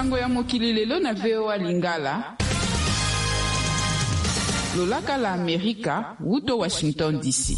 sango ya mokili lelo na VOA Lingala. Lolaka la Amerika, wuto Washington DC.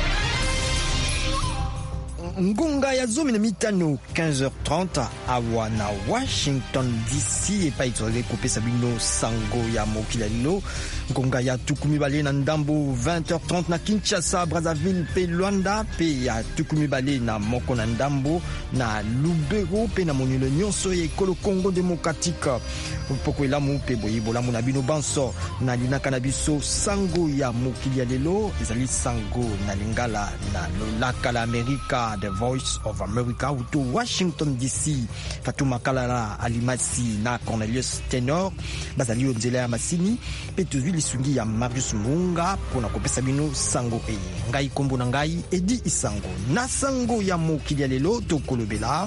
Ngunga ya zomi na mitano 15h30 awa na Washington DC epa itole kopesa bino sango ya mokili lelo. Ngunga ya tukumi bale na ndambo 20h30 na Kinshasa, Brazzaville pe Luanda, pe ya tukumi bale na moko na ndambo na Lubero pe na monilo nyonso ya ekolo Congo Démocratique. Poko elamu pe boyebolamu na bino banso na linaka na biso sango ya mokili lelo ezali sango na lingala na lolaka la Amerika, The Voice of America, uto Washington DC. Fatuma Kalala Alimasi na Cornelius Tenor bazali onzela ya masini pe tuzwi lisungi ya Marius Munga pona kopesa bino sango e ngai kombo na ngai Edi Isango na sango ya mokili lelo tokolobela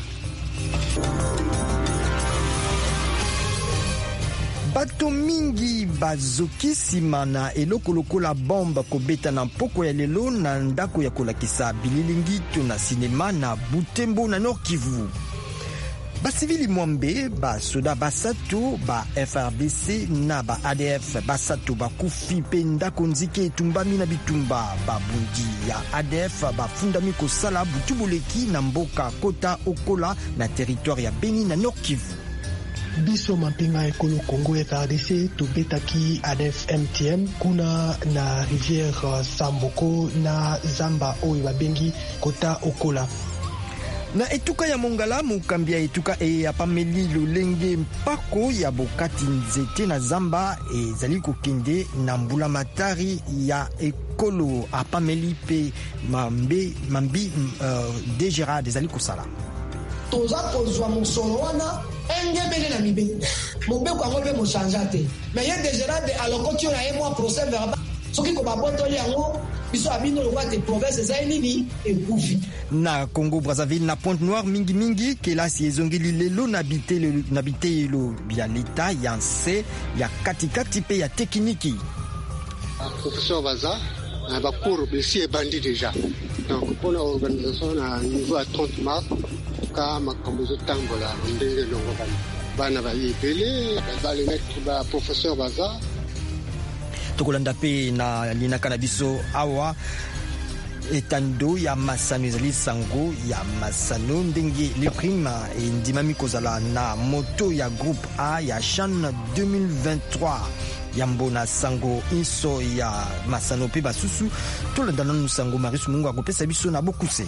bato mingi bazokisima na eloko lokola bomba kobeta na mpoko ya lelo na ndako ya kolakisa bililingi to na sinema na Butembo na Nord Kivu. Basivili mwambe basoda basato ba FRDC na ba ADF basato bakufi pe ndako nzike etumbami na bitumba babundi ya ADF bafundami kosala butubuleki na mboka kota okola na territoire ya Beni na Nord Kivu. Biso mapinga ekolo Congo FRDC tobetaki ADF MTM kuna na rivière Samboko na Zamba oyo babengi kota okola. Na etuka ya Mongala mukambia etuka apameli lolenge mpako ya bokati nzete na Zamba ezali kokende na mbula matari ya ekolo apameli pe mambi Gerard ezali kosala. Toza kozwa mosolo wana engebele na mibe mobeko yango mpe mochanja te mais ye Gerard alokoti na ye mwa procès verbal soki ko babotoli yango biso abino lokwa te province eza nini ekufi. Na Congo Brazzaville na Pointe Noire mingi kelasi ezongeli lelo na bitelo ya leta ya nse ya katikati pe ya tekniki. Professeur Baza ba cours ici est bandit déjà. Donc pour l'organisation à niveau à 30 mars ka makambo zo tambola ndenge longo bana ba yebele ba le mettre ba professeur Baza. Tokolanda pe na linaka na biso awa etando ya masano ezali sango ya masano ndenge le prime endimami kozala na moto ya groupe A ya CHAN 2023 yambo na sango inso ya masano pe basusu tolanda nanu sango Marius Mungu akopesa biso na bokuse.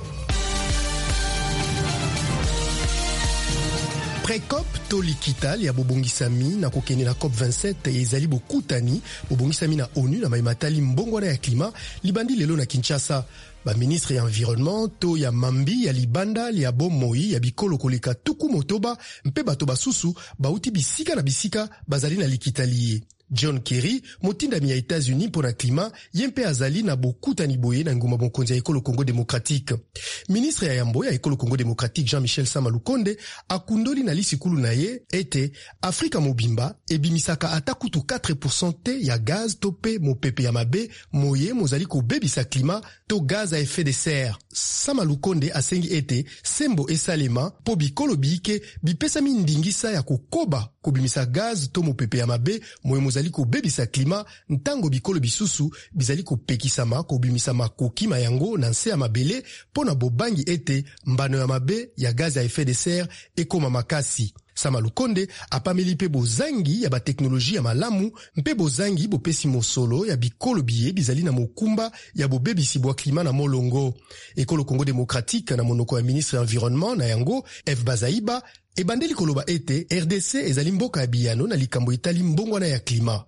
Pré-COP to likital ya bobongisami na kokene na COP 27 ezali bokutani bobongisami na ONU na maimatali mbongwana ya klima libandi lelo na Kinshasa. Ba ministre ya environnement to ya mambi ya libanda ya bomoi ya bikolo koleka tuku motoba mpe bato basusu bauti bisika na bisika bazali na likitali. John Kerry, motindami ya États-Unis pour la climat, yempe azali na bokutani boye na nguma bonkonzi ya ekolo Congo Démocratique. Ministre ya yambo ya ekolo Congo Démocratique Jean-Michel Sama Lukonde akundoli na lisikulu na ye ete Afrika mobimba ebimisaka atakutu 4% te ya gaz tope mopepe ya mabe moye mozali kobebisa climat to gaz à effet de serre. Sama Lukonde asengi ete sembo esalema po bikolo biike bipesami ndingisa ya kokoba kobimisa gaz to mopepe ya mabe moye mozali kobebisa klima ntango bikolo bisusu bizali kopekisama kobimisa makoki mayango na nse ya mabele pona bobangi ete mbano ya mabe ya gaz ya effet de serre ekoma makasi. Sama Lukonde apameli pe bozangi ya bateknoloji ya malamu mpe bozangi bopesi mosolo ya bikolo biye bizali na mokumba ya bobebisi bwa klima na molongo. Ekolo Congo Démocratique na monoko ya ministre environnement na yango F. Bazaiba ebandeli koloba ete RDC ezali mboka ya biyano na likambo etali mbongwana ya klima.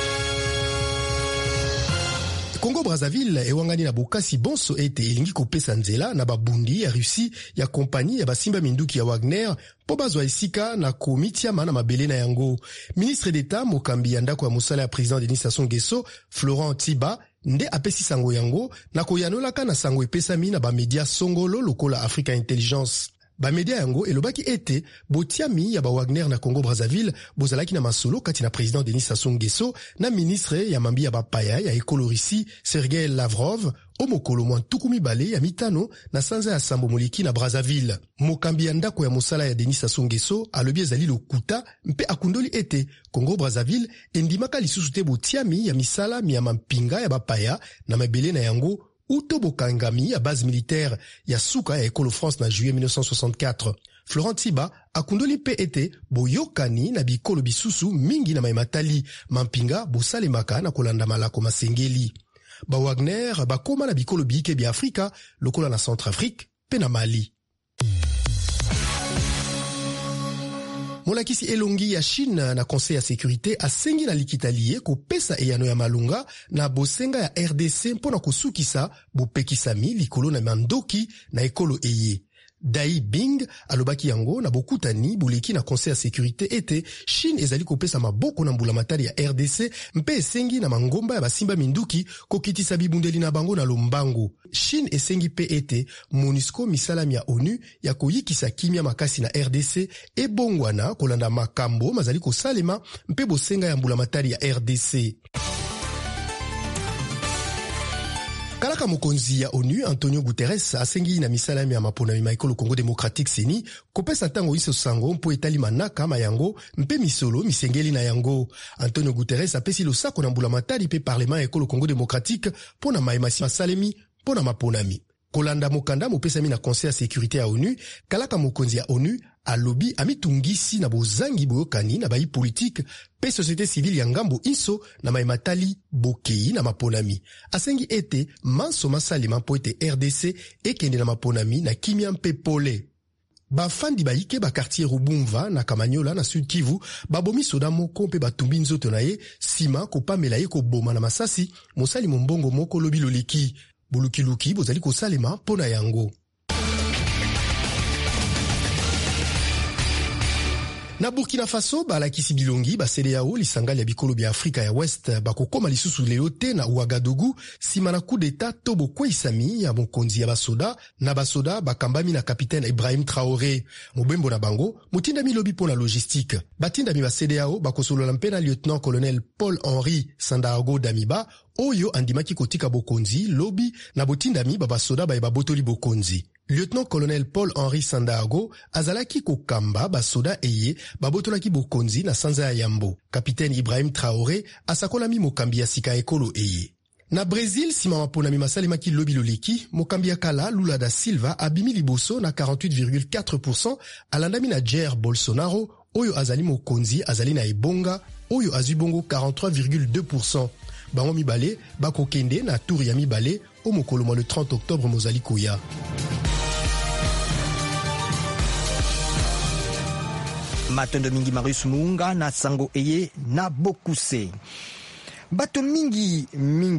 Congo Brazzaville ewangani na bokasi bonso ete elingi kopesa nzela na babundi ya Russie ya kompani ya basimba minduki ya Wagner po bazwa esika na komitiama na mabele na yango. Ministre d'État mokambi ya ndako ya mosala ya président Denis Sassou Nguesso Florent Tiba nde apesi sango yango na koyanolaka na sango epesami na bamedia songolo lokola Africa Intelligence. Bamedia yango elobaki ete botiami ya ba Wagner na Congo Brazzaville bozalaki na masolo kati na président Denis Sassou Nguesso na ministre ya mambi ya bapaya ya ekolorisi Sergei Lavrov o mokolo mwa ntuku mibale ya mitano na sanza ya sambo moleki na Brazzaville. Mokambi ya ndako ya mosala ya Denis Sassou Nguesso alobi ezali lokuta mpe akundoli ete Congo Brazzaville endimaka lisusu te botiami ya misala ya mampinga ya bapaya na mabele na yango uto bokangami ya base militaire ya suka ya ekolo France na juillet 1964. Florent Tiba akundoli pe ete boyokani na bikolo bisusu mingi na maimatali mampinga bosalemaka na kolanda malako masengeli. Ba Wagner bakoma na bikolo biike bia Afrika lokola na Centrafrique pe na Mali. Molakisi elongi ya Chine na Conseil ya Sécurité asengi na likitalie kopesa eyano ya malunga na bosenga ya RDC mpona kosukisa bopekisami likolo na mandoki na ekolo eye. Dai Bing alobaki yango na bokutani buleki na Conseil ya Sécurité ete Chine ezali kopesa maboko na mbula matari ya RDC mpe esengi na mangomba ya basimba minduki kokitisa bibundeli na bango na lombango. Chine esengi pe ete MONUSCO misalami ya ONU ya koyikisa kimia makasi na RDC ebongwana kolanda makambo mazali kosalema mpe bosenga ya mbula matari ya RDC. Kalaka mokonzi ya ONU Antonio Guterres asengi na misalami ya maponami maikolo Congo Démocratique CENI kopesa tango iso sango mpo etali manaka mayango mpe misolo misengeli na yango. Antonio Guterres apesi losako na mbula matari pe parlement ya ekolo Congo Démocratique pona maemasi masalemi pona maponami. Kolanda mokanda mopesami na Conseil ya Sécurité ya ONU, kalaka mokonzi ya ONU alobi amitungisi na bozangi boyokani na bayi politique pe société civile ya ngambo iso na maimatali bokei na maponami. Asengi ete manso masalema mpo ete RDC ekende na maponami na kimia mpe pole. Bafandi baike ba quartier Rubumva na Kamanyola na Sud Kivu babomi soda moko mpe batumbi nzoto na ye sima kopamela ye koboma na masasi mosali mombongo moko lobi loleki. Bulukiluki bozali kosalema pona yango. Na Burkina Faso balakisi bilongi ba CEDEAO lisangali ya bikolo bya Afrika ya West bakokoma lisusu lelo te na Ouagadougou sima na coup d'état to bokweisami ya mokonzi ya basoda na basoda bakambami na kapitaine Ibrahim Traoré. Mobembo na bango mutindami lobi pona logistique. Batindami ba CEDEAO bakosolola mpe na lieutenant colonel Paul-Henri Sandaogo Damiba oyo andimaki kotika bokonzi lobi na botindami babasoda baye babotoli bokonzi. Lieutenant-colonel Paul-Henri Sandaogo azalaki kokamba basoda eye babotolaki bokonzi na sanza ya Yambo. Kapitaine Ibrahim Traoré asakolami mokambi ya sika ekolo eye. Na Brésil, sima maponami masalemaki lobi loleki, mokambi ya kala Lula da Silva abimi liboso na 48,4% alandami na Jair Bolsonaro oyo azali mokonzi azali na ebonga oyo azwi bongo 43,2%. Bango mibale bakokende na tour ya mibale o mokolo mwa le 30 octobre mozali koya. Matondo mingi Marius Muunga na sango eye na bokuse. Bato mingi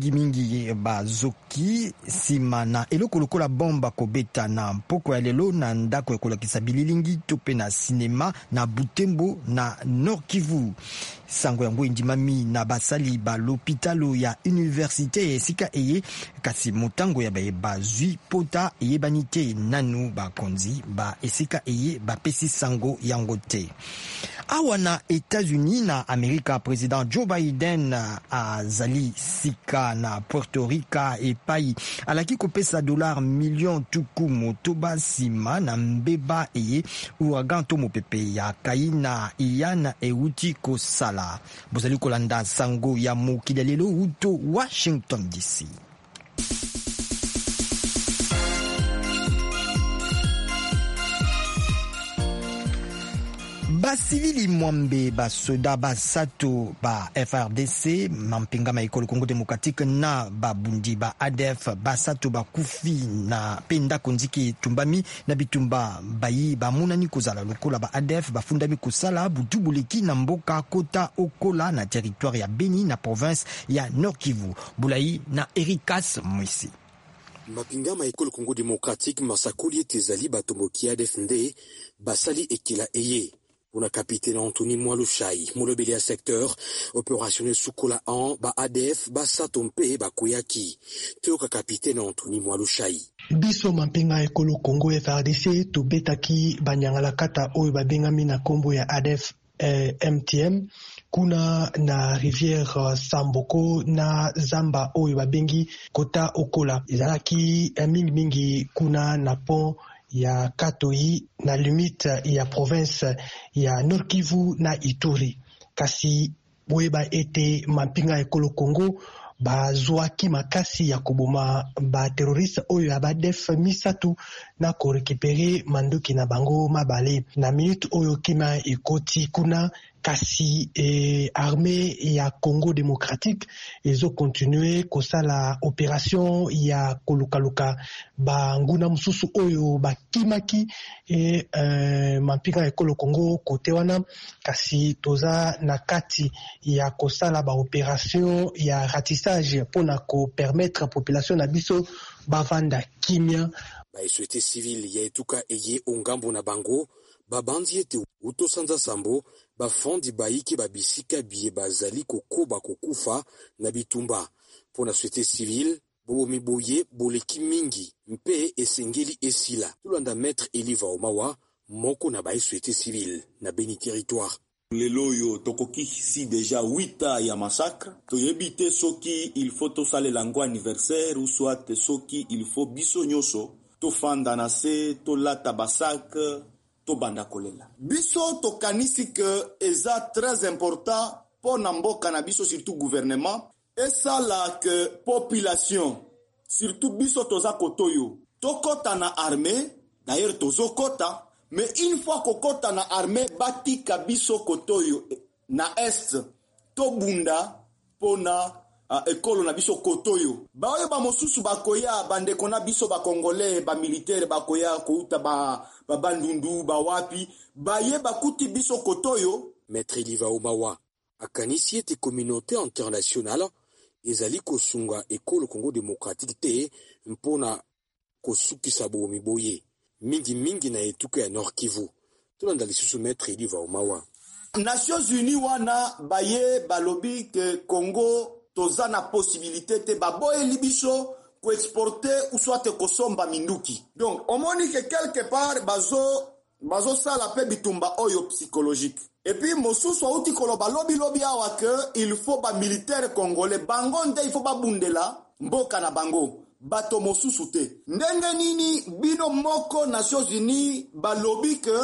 bazoki sima na eloko lokola bomba kobeta na mpoko ya lelo na ndako ya kolakisa bililingi tope na sinema na Butembo na Nord Kivu. Sango yango indimami na basali ba l'hôpitalo ya université esika eye kasi motango ya bazui pota eye banite nanu bakonzi ba esika eye bapesi sango yango te. Awa na États-Unis na Amerika président Joe Biden azali sika na Puerto Rica epai alaki kopesa $1 million tuku motoba sima na mbeba eye ouragan to mopepe ya Kaina Ian euti kosala. Bozali kolanda sango ya mokili lelo uto Washington DC. Basivili mwambe basoda basato ba FRDC mampinga maikolo Congo Démocratique na babundi ba ADF basato bakufi na penda konziki tumbami na bitumba bayi bamunani kozala lokola ba ADF bafundami kosala butubuleki na mboka kota okola na territoire ya Beni na province ya Nord Kivu. Bulai na Erikas Mwisi. Mapinga maikolo Congo Démocratique masakoli etezali batomboki ADF nde basali ekila eye. Una capitaine Anthony Mwalushai, molobeli ya secteur opérationnel Sukola an, ba ADF, ba Satompe, ba Koyaki. Teoka capitaine Anthony Mwalushai. Biso mampinga ekolo Congo FARDC tobetaki banyangala kata oyo babengami na kombo ya ADF MTM kuna na rivière Samboko na zamba oyo babengi kota Okola. Ezalaki mingi kuna na pont ya Katoi na limite ya province ya Nord Kivu na Ituri. Kasi boyeba ete mampinga ekolo Congo bazwaki makasi ya koboma ba terroriste oyo ya ADF misatu na korekipere mandoki na bango mabale. Na minute oyo kima ekoti kuna kasi armée ya Congo démocratique ezo continuer kosala opération ya kolukaluka ba nguna mususu oyo bakimaki mampinga ekolo Congo kote wana. Kasi toza na kati ya kosala ba opération ya ratissage pona ko permettre population na biso bavanda kimia. Ba société civile ya etuka eye ongambo na bango babandi ete utosanza sambo bafondi baiki babisika biye bazali kokoba kokufa na bitumba. Pona société civile bobo miboye boleki mingi mpe esengeli esila. Tulanda maître Eliva Omawa moko na ba société civile na Beni territoire. Lelo yo tokoki si déjà 8 ans ya massacre. Toyebite soki il faut to sale lango anniversaire ou soit soki il faut biso nyoso to fanda na se to lata basak to banda kolela. Biso to kanisi que eza très important pour namboka na biso surtout gouvernement et ça la que population surtout biso toza kotoyo tokota na armée d'ailleurs tozo kota. Mais une fois kokota na armée batika biso kotoyo na est to bunda pona ekolo na biso kotoyo baoyo ba mosusu bakoya bandeko na biso ba congolais ba militaire bakoya kouta ba bandundu ba wapi baye bakuti biso kotoyo. Maître Eliva Omawa akanisi ete communauté internationale ezali kosunga ekolo Congo démocratique te mpona kosukisa bomi boye mingi na etuka ya Nord Kivu. Tulanda lisusu Maître Eliva Omawa. Nations Unies wana baye balobi ke Congo toza na possibilité te baboye libiso ko exporter ou soit ko somba minduki. Donc omoni que quelque part bazo sala pe bitumba oyo psychologique. Et puis mosusu auti koloba lobi awa que il faut ba militaire congolais bango nde il faut ba bundela mboka na bango. Bato mosusu te. Ndenge nini bino moko Nations Unies balobi ke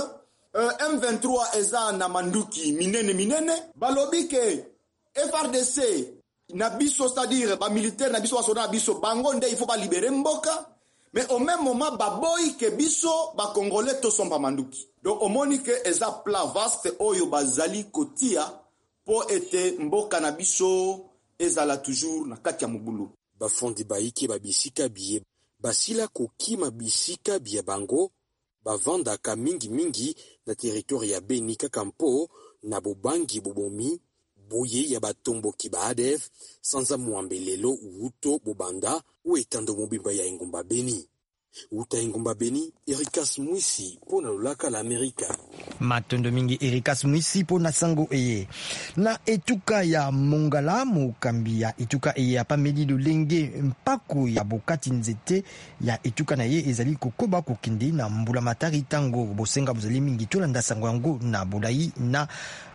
M23 eza na manduki minene balobi ke FARDC na biso c'est-à-dire ba militaire na biso basona biso bango nde il faut ba libérer mboka mais au même moment baboy ke biso ba congolais to somba manduki. Donc omoni ke eza plat vaste oyo bazali kotia po ete mboka na biso ezala toujours na kati ya mubulu. Bafondi baiki babisika biye basila kokima bisika biye bango bavandaka mingi na territoire ya Beni Kakampo na bobangi bobomi boye ya batomboki ba ADF sanza muambelelo uto bobanda ou etando mobimba ya Ingomba Beni. Uta Ingomba Beni, Ericas Mwisi pona lolaka la Amerika. Matondo mingi Ericas Mwisi pona sango eye. Na etuka ya Mongala mukambi ya etuka eye apameli lulenge mpako ya bokati nzete ya etuka na ye ezali kokoba kokindi na mbula matari tango bosenga bozali mingi tolanda sango yango na bolai na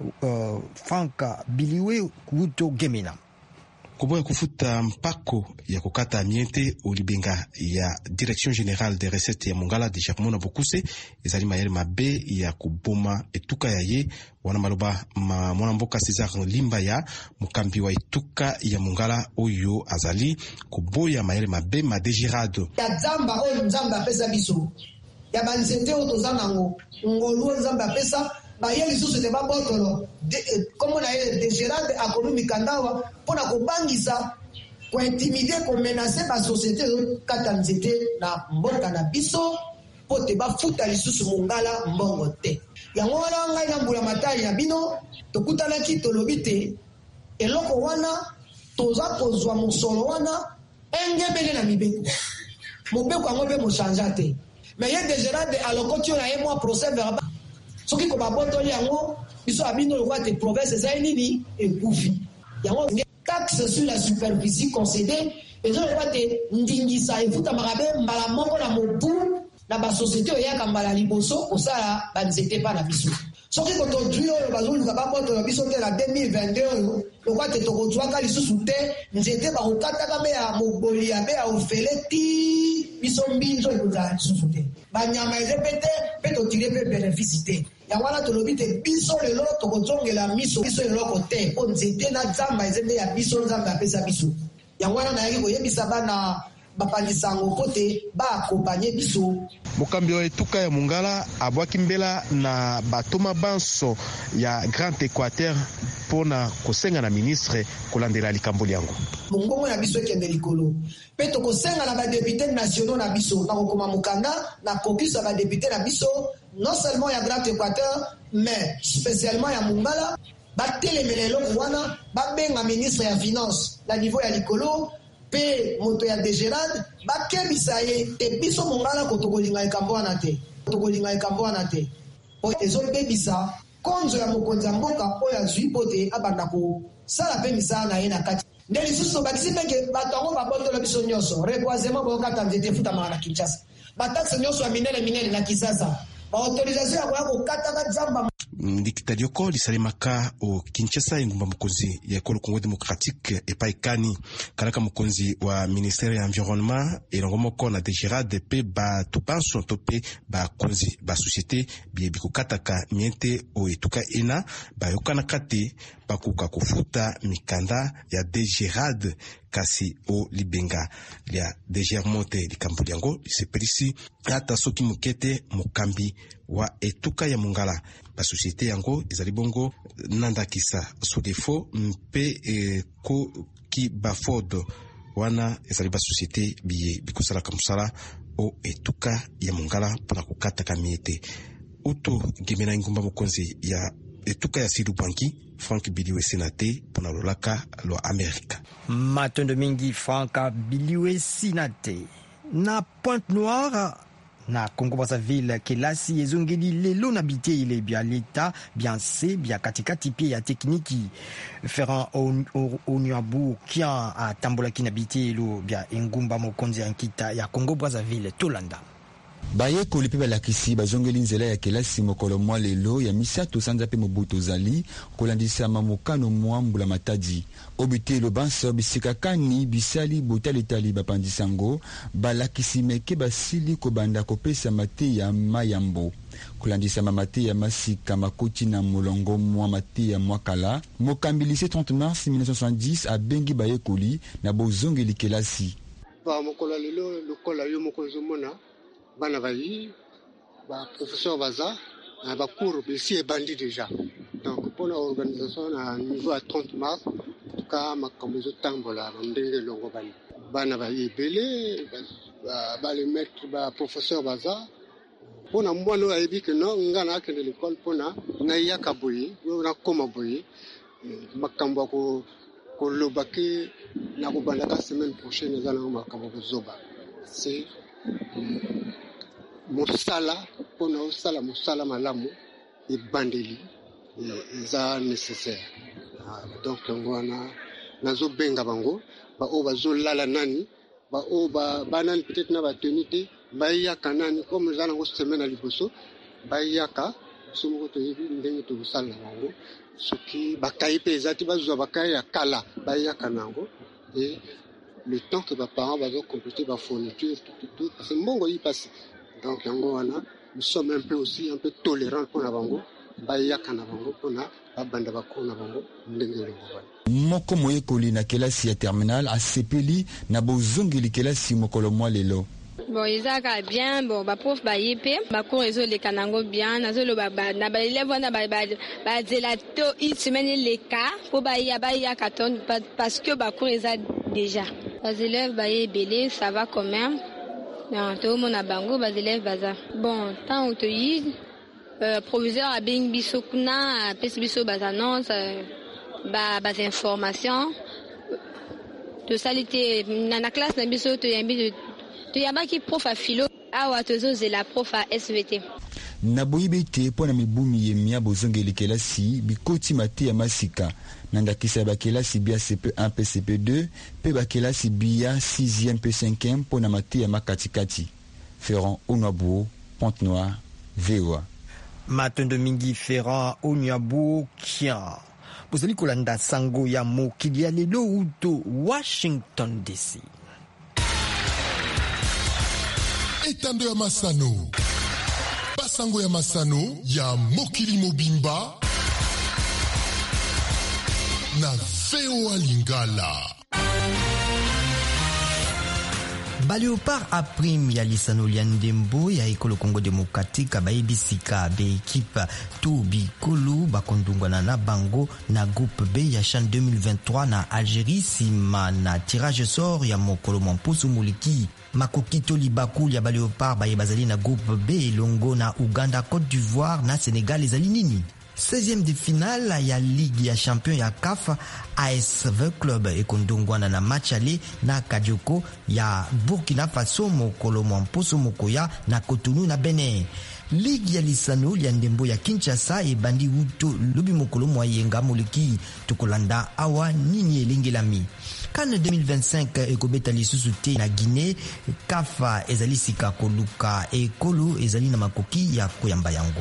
Franka Biliwe Kuto Gemena. Koboya kufuta mpako ya kukata miente olibenga ya Direction Générale des Recettes ya Mongala de Jacquemona Bokuse ezali mayele mabe ya kuboma etuka ya ye wana maloba mwana mboka César Limba ya mukambi wa etuka ya Mongala oyo azali kuboya mayele mabe madejirado ya zamba oyo nzamba pesa biso ya banzete oyo tozanango ngolu nzamba pesa bayeli susu te babotolo comme na ye dégérade akomi mikandawa pona kobangisa ko intimider ko menacer ba société kata nzete na mboka na biso pote bafuta lisusu Mongala mbongo te yango wana ngai na mbula matali na bino tokutanaki tolobi te eloko wana toza kozwa mosolo wana engebele na mibeko mobeko yango mpe mochangea te mais ye dégérade alokoti oyo na ye mwa procès verbal soki ko babotoli yango biso abino le roi de province ezali nini ekufi yango taxe sur la superficie concédée ezo le roi de ndingisa efutamaka be mbala moko na mobu na basosiété oyaka mbala liboso kosala banzete mpa na biso soki kotodwi oyo bazoluka babotola biso te na 2022 oyo lokwa te tokozwaka lisusu te nzete bakokataka be ya moboli ya be ya ofele ti biso mbinzo ekozala lisusu te banyama ezepe te mpe totire mpe bénéfice te yango wana tolobi te biso lelo tokozongela miso biso eloko te mpo nzete na nzamba ezembe ya biso nzambe apesa biso yango wana nayaki koyebisa bana bapandisango kote baakompanye biso. mokambi wa etuka ya mongala abwaki mbela na batoma banso ya Grand Équateur mpona kosenga na ministre kolandela likambo yango mongongo na biso ekende likolo mpe tokosenga na badepute nationaux na biso na kokoma mokanda na kokisa badepute na biso non seulement ya Grand Équateur mais spécialement ya mongala batelemela eloko wana babenga ministre ya finance na niveau ya likolo pe moto ya DGRAD bakebisa ye te biso mongala ko tokolinga ekambo wana te po ezobebisa konzo ya mokonzi ya mboka oyo azwi po te abanda kosala mpe misala na ye na kati nde lisusu bakisi mbenge bato yango babotola biso nyonso reboisement bokokata nzete efutamaka na Kinshasa bataxe nyonso ya minene na Kinshasa baautorisation ya koya kokataka nzamba likitalioko lisalemaka o Kinshasa engumba mokonzi ya ekolo Congo démocratique epai kani kalaka mokonzi wa ministère ya environnement elongo moko na DGRAD pe bato banso to pe bakonzi ba société bikokataka miente o etuka ena bayokanaka te bakoka kofuta mikanda ya DGRAD kasi o libenga ya DGRMote likambo yango lisepelisi ata soki mokete mokambi wa etuka ya mongala ba société yango ezali bongo nandakisa sodefo mpe ko ki baford wana ezali ba société biye bikosala kamsala o etuka ya mongala mpona kokataka miete uto gemena ngumba mokonzi ya etuka ya Sidu Banki Frank Biliwe Senate mpona lolaka lo Amerika matondo mingi Frank Biliwe Senate na Pointe Noire na Congo Brazzaville kelasi ezongeli lelo na bite ile bia leta bien se bia katikati pie ya tekniki Ferrand Onyabu kia atambola kina bite lo bia engumba mokonzi ya nkita ya Congo Brazzaville tolanda bayekoli mpe balakisi bazongeli nzela ya kelasi mokolo mwa lelo ya misato sanza mpe mobutu ozali kolandisama mokano mwa mbula matadi obitelo banso bisikakani bisali botaletali bapandisango balakisi meke basili kobanda kopesa mate ya mayambo kolandisama mate ya masika makoti na molongo mwa mate ya mwakala mokambilisi 30 mars 1970 abengi bayekoli na bozongeli kelasi mokolo lelo lokola yo mokozomona bana bayi ba professeur baza ba cours ici est bandit déjà donc pour l'organisation à niveau à 30 mars ka makambo zo tambola ndenge longo bana bayi belé ba les maîtres ba professeur baza pona mwana ayebi que non ngana ke de l'école pona ngaya kaboyi na koma boyi makambo ko lobaki na ko banda ka semaine prochaine za na makambo zoba c'est mosala pona osala mosala malamu ebandeli eza nécessaire donc ngwana nazo benga bango ba o bazolala nani ba o ba nani peut-être na ba tenite ba yaka nani comme za nango semaine liboso ba yaka somo to yebi ndenge to sala bango soki bakai pe ezati bazwa bakai ya kala ba yaka nango et le temps que ba parents bazo compléter ba fourniture tout c'est mbongo y passe. Donc nous sommes un peu aussi un peu tolérants pour la bango bayaka na bango pona babanda bakona bango ndenge longo moko moyekoli na kelasi ya terminal asepeli na bozongeli kelasi mokolo mwa lelo bon izaka bien bon ba prof ba yepe ba cours réseau les kanango bien nazo lo ba na ba élèves na ba zelato une semaine les cas pour ba ya carton parce que ba cours eza déjà les élèves ba yebele ça va quand même. Non, tout le monde a bango, les élèves baza. Bon, tant que tu proviseur a bien biso kuna, pes biso bas annonce, bas information. De salité, dans la classe na biso tu yamba qui prof à philo, ah ouais tu es la prof à SVT. na boyibi te mpo na mibumi yemia bozongeli kelasi bikoti mate ya masika na ndakisa ya bakelasi bia CP1 pe CP2 pe bakelasi bia 6e pe 5e mpo na mate ya makatikati. Ferrand Onwabuo, Pointe-Noire, VOA. Matondo mingi Ferrand Onwabuo kia. Bozali kolanda sango ya mokili ya lelo uto Washington DC. Etando ya Masano. Basango ya Masano ya mokili mobimba na VOA Lingala. Baleopard a prime ya lisano lia ndembo ya ekolo Congo Démocratique baibisika be équipe tout bikolo bakondungwana na bango na groupe B ya CHAN 2023 na Algérie sima na tirage sort ya mokolo Mampusu Muliki. Makoki Tolibaku ya Baleopard baye bazali na groupe B longo na Uganda, Côte d'Ivoire na Sénégal ezali nini. 16e de finale ya Ligue ya Champion ya CAF, ASV Club ekondongwana na match ale na Kadioko ya Burkina Faso mokolo Mampusu Mokoya na Cotonou na Benin. Ligue ya lisano ya ndembo ya Kinshasa ebandi uto lubi mokolo moyenga moleki tokolanda awa nini elengelami. CAN 2025 ekobeta lisusu te na Guinée, CAF ezali sika koluka ekolo ezali na makoki ya koyamba yango.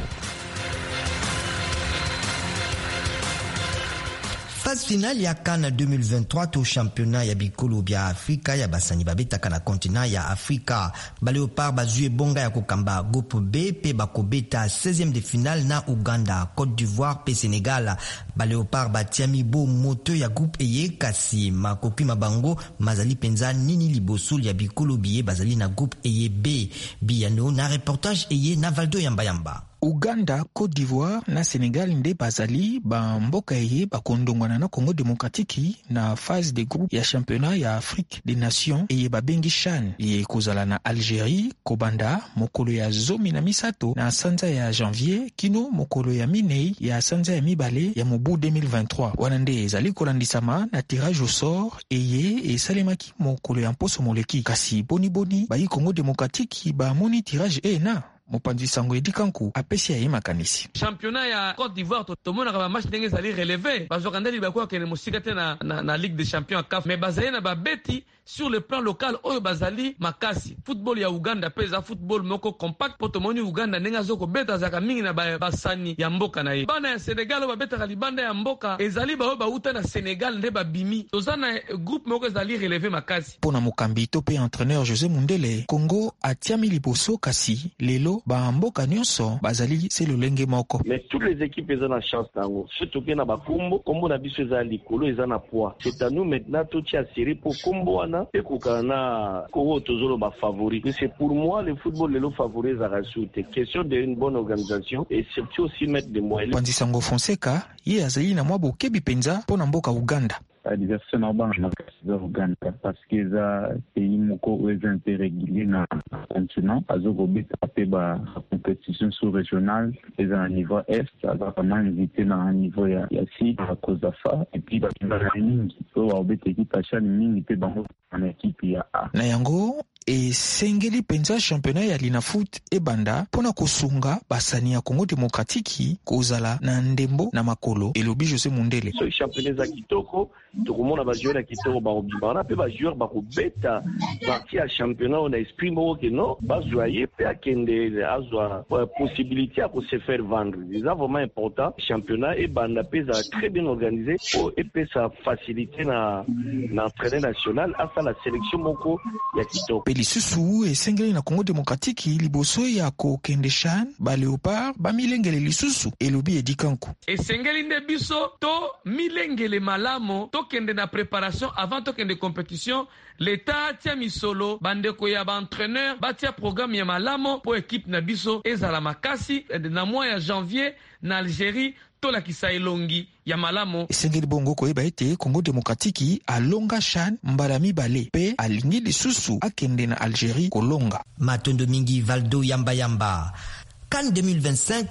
Phase finale ya CAN 2023 to championnat ya bikolo bya Afrika ya basani babetaka na continent ya Afrika. Baleopard bazue bonga ya kokamba groupe B pe bakobeta 16e de finale na Uganda, Côte d'Ivoire pe Sénégal. Baleopard batiami bo moto ya groupe eye kasi makoki mabango mazali penza nini liboso ya bikolo biye bazali na groupe eye B. Biano na reportage eye na Valdo Yamba. Uganda, Côte d'Ivoire na Sénégal nde bazali ba mboka eye bakondongwana na Congo Démocratique na phase de groupe ya championnat ya Afrique des Nations eye babengi CHAN ye kozala na Algérie kobanda mokolo ya zomi na misato na sanza ya janvier kino mokolo ya minei ya sanza ya mibale ya mobu 2023 wana nde ezali kolandisama na tirage au sort eye esalemaki mokolo ya mposo moleki kasi boni bayi Congo Démocratique ba moni tirage na mopanzi sango edikanku apesi ya makanisi. Championnat ya Côte d'Ivoire tomona ka match ndenge zali relevé bazokandeli bakwa kene musika te na Ligue des Champions CAF mais bazali na babeti sur le plan local oyo bazali makasi. Football ya Uganda peza football moko compact poto moni Uganda ndenge azoko beta zaka mingi na basani ya mboka na ye. Bana ya Senegal babeta libanda ya mboka ezali ba uta na Senegal nde babimi. Tozana groupe moko ezali relevé makasi. Pona mokambi to pe entraîneur José Mundele, Congo atiami liboso kasi lelo ba mboka nyonso bazali se lolenge moko. Mais toutes les équipes ont la chance tango. Surtout que na bakumbo, kombo na biso za likolo eza na poids. C'est à nous maintenant tout tia série pour kombo wana et kokana ko tozolo ba favori. C'est pour moi le football le favori za rajouter. Question d'une bonne organisation et surtout aussi mettre des moyens. Panzi Sango Fonseca, ye azali na mwa bokebi penza pona mboka Uganda. Diversion na banque na Uganda parce que za pays moko oza interrégulier na continent azoko beta pe ba compétition sous-régionale et à niveau est va vraiment inviter na niveau ya sud à cause de ça et puis ba mingi so wa beta équipe à chaque mingi pe bango en équipe ya A na yango e sengeli penza championnat ya Linafoot e banda pona kosunga basani ya Congo Démocratique kozala na ndembo na makolo elobi José Mundele. So championnat za kitoko tokomona ba joueur ya kitoko ba obibana pe ba joueur ba kobeta parti ya championnat on a esprit moko que non ba joyer pe akende azwa possibilité à se faire vendre. C'est vraiment important. Championnat e banda pe za très bien organisé pour et pe sa facilité na entraîneur national à la sélection moko ya kitoko. Lisusu esengeli na Congo Démocratique liboso ya kokende CHAN Baleopard ba milengele lisusu elobi edikanku esengeli nde biso to milengele malamo to kende na préparation avant to kende compétition l'état tia misolo bandeko ya ba entraîneur batia programme ya malamo po équipe na biso ezala makasi na mois ya janvier na Algérie tola kisa elongi ya malamo. Esengeli bongo koyeba ete Congo Démocratique alonga CHAN mbala mibale pe alingi lisusu akende na Algérie kolonga. Matondo mingi Valdo Yamba. CAN 2025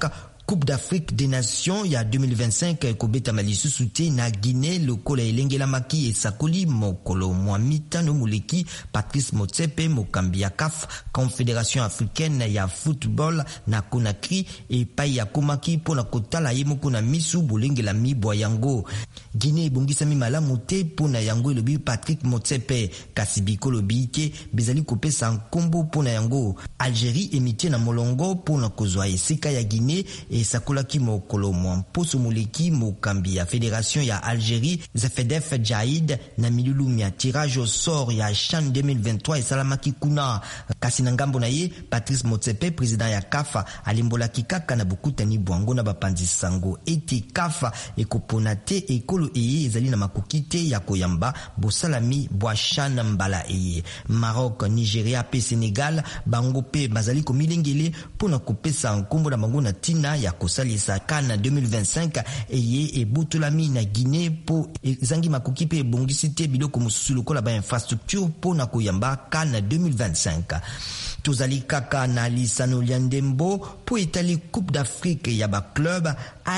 Coupe d'Afrique des Nations ya 2025 kobeta malisusu te na Guinée lokola elengela maki esakoli mokolo mwamita no muleki Patrice Motsepe mokambi ya CAF Confédération africaine ya football na Conakry epai ya komaki pona kotala ye moko na misu bolengela mibwa yango. Guinée ebongisami malamu te pona yango elobi Patrick Motsepe kasi bikolo bike bezali kopesa nkombo pona yango. Algérie emitie na molongo pona kozwa esika ya Guinée esakolaki mokolo mwamposo muleki mokambi ya Fédération ya Algérie Zefedef Jaïd na milulu ya tirage au sort ya CHAN 2023 esalamaki kuna. Kasi na ngambo na ye Patrice Motsepe président ya CAF alimbolaki kaka na bokutani bwango na bapanzi sango ete CAF ekopona te ekolo eye ezali na makoki te ya koyamba bosalami bwa CHAN mbala eye. Maroc, Nigeria pe Sénégal bango pe bazali komilengele pona kopesa nkombo na bango na tina ya kosalisa CAN 2025 eye ebutulami na Guinée po ezangi makoki pe ebongisi te biloko mosusu lokola ba infrastructure pona koyamba CAN 2025. Tozali kaka na lisano lia ndembo po etali Coupe d'Afrique ya ba club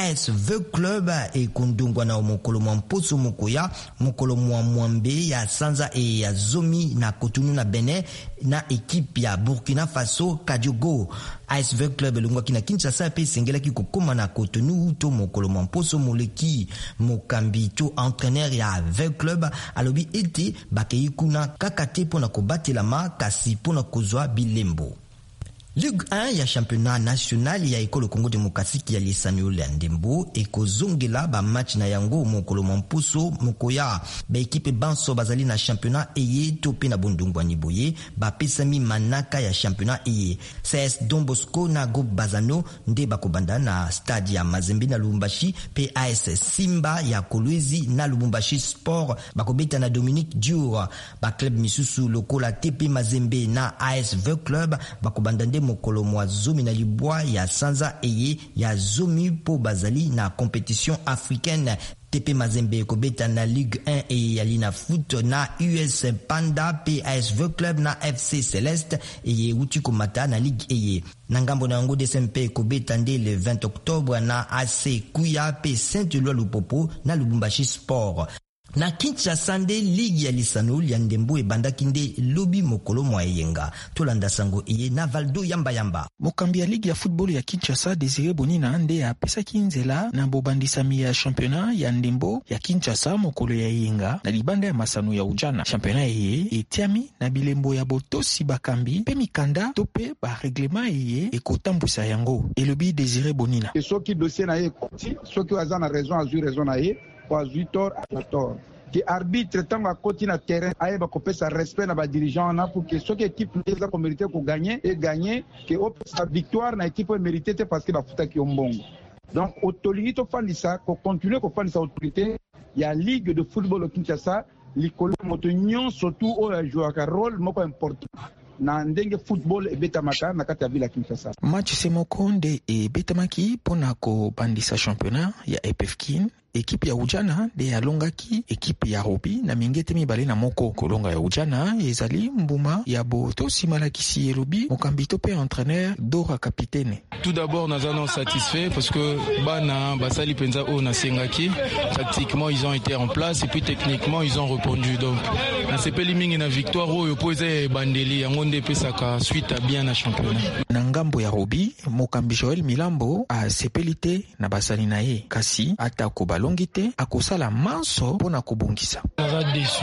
ASV Club ekondungwa na mokolo mwamposo mokoya mokolo mwambe ya Sanza e ya Zomi na Cotonou na Benin na ekipe ya Burkina Faso Kadiogo. ASV Club elongwaki na Kinshasa pe sengelaki kokoma na Cotonou to mokolo mwamposo moleki mokambi to entraîneur ya ASV Club alobi ete bakei kuna kaka te pona kobatelama kasi pona kozwa bilembo. Ligue 1 ya championnat national ya ekolo Congo Démocratique ya lisano ya ndembo ekozongela ba match na yango mokolo mwampuso mokoya ba ekipe banso bazali na championnat eye to pe na bondungwa niboye ba pesami manaka ya championnat eye. CS Don Bosco na Groupe Bazano nde bakobanda na stade ya Mazembe na Lubumbashi pe AS Simba ya Kolwezi na Lubumbashi Sport bakobeta na Dominique Diour. Ba club misusu lokola TP Mazembe na ASV Club bakobanda nde mokolo mwa Zomi na libwa ya Sanza eye ya Zomi po bazali na compétition africaine. TP Mazembe kobeta na Ligue 1 eye ya Lina Foot na US Panda PSV Club na FC Celeste eye uti komata na Ligue eye. Nangambo na yango DSMP kobeta nde le 20 octobre na AC Kuya pe Saint-Éloi Lupopo na Lubumbashi Sport. Na Kinshasa nde Ligue ya lisano ya ndembo ebandaki nde lobi mokolo mwa eyenga tolanda sango eye na Valdo yamba. Mokambi ya Ligue ya football ya Kinshasa Désiré Bonina nde apesaki nzela na bobandisami ya championnat ya ndembo ya Kinshasa mokolo ya eyenga na libanda ya masano ya ujana. Championnat eye etiami na bilembo ya botosi bakambi pe mikanda to pe ba règlement eye ekotambwisa yango elobi Désiré Bonina. Soki dossier na ye koti soki waza na raison azui raison na ye kwa zui tort à tort. Que arbitre tant à côté na terrain aye ba kopesa respect na ba dirigeant na pour que chaque équipe eza ko mériter ko gagner et gagner que sa victoire na équipe mériter parce que ba futa ki ombongo. Donc autorité fandisa ko continuer ko fandisa autorité ya ligue de football au Kinshasa likolo motonyon surtout au joueur ka rôle moko important na ndenge football ebetamaka na kati ya vila Kinshasa. Match semoko nde ebetamaki pona ko bandisa championnat ya EPFKIN. Ekipe ya ujana de alongaki ekipe ya Robi na mingete mibale na moko. Kolonga ya ujana ezali mbuma ya botosi malakisi elobi mokambito pe entraîneur Dora capitaine. Tout d'abord nazano satisfait parce que bana basali penza o na sengaki tactiquement ils ont été en place et puis techniquement ils ont répondu. Donc na sepeli mingi na victoire o opposé bandeli yango nde pesaka suite à bien na championnat. Na ngambo ya Robi mokambi Joël Milambo a sepelite na basali na ye kasi atako longité akosala manso pona kobongisa. On va déçu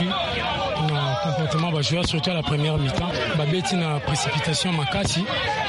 na comportement ba joueur surtout à la première mi-temps. Ba beti na précipitation makasi.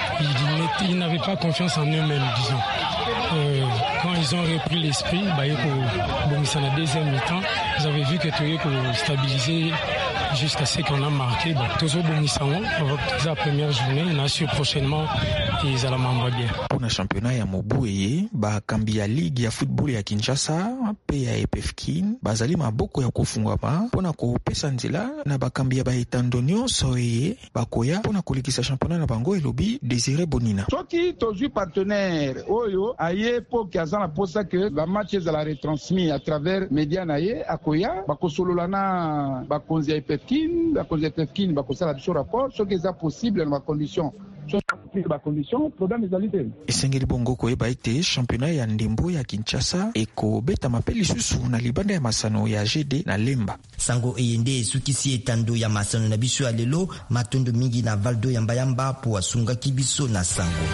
Ils n'avaient pas confiance en eux-mêmes, disons. Quand ils ont repris l'esprit, bongisa na deuxième mi-temps, vous avez vu que Toyo pour stabiliser jusqu'à ce qu'on a marqué. Toujours bongisa la première journée, on assure prochainement qu'ils allaient m'envoyer bien. Pour le championnat ya Mobueye, bakambi ya Ligue ya football ya Kinshasa, pe ya EPFKIN, bazali maboko ya kufungwama pona kopesa nzela na bakambi ya baetandonio soye bakoya pona kolikisa championnat na bango elobi Désiré Bonina. Soki tozu partenaire oyo aye po kiazana posa que ba matches à la retransmis à travers média na ye akoya bakosolola na bakonzi ya EPFKIN bakosala biso rapport soki eza possible na condition remplir ba condition problème ezali te. Esengeli bongo koyeba ete championnat ya ndembo ya Kinshasa ekobeta mapeli susu na libanda ya masano ya GD na Lemba. Sango eyende esukisi etando ya masano na biso ya lelo matondo mingi na Valdo Yamba po asungaki biso na sango.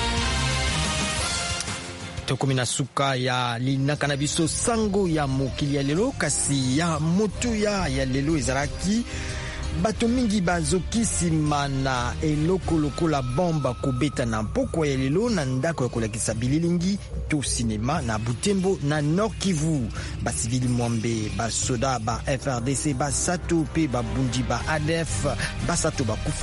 Tokomi na suka ya linaka na biso sango ya mokili ya lelo kasi ya motu ya lelo ezalaki bato mingi bazokisi mana eloko lokola bomba kobeta na mpoko ya lelo na ndako ya kolakisa bililingi to sinema na Butembo na Nord Kivu. Basivili mwambe basoda ba FRDC basato pe babundi ba ADF basato bakufa